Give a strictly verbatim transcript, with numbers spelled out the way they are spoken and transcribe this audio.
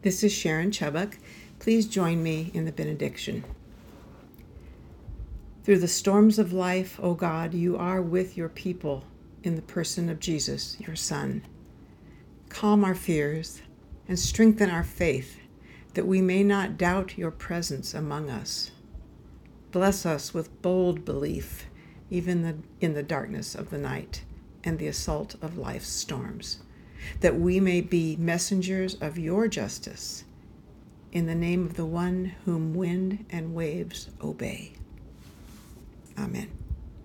This is Sharon Chubbuck. Please join me in the benediction. Through the storms of life, O God, you are with your people in the person of Jesus, your Son. Calm our fears and strengthen our faith, that we may not doubt your presence among us. Bless us with bold belief, even in the darkness of the night and the assault of life's storms, that we may be messengers of your justice, in the name of the one whom wind and waves obey. Amen.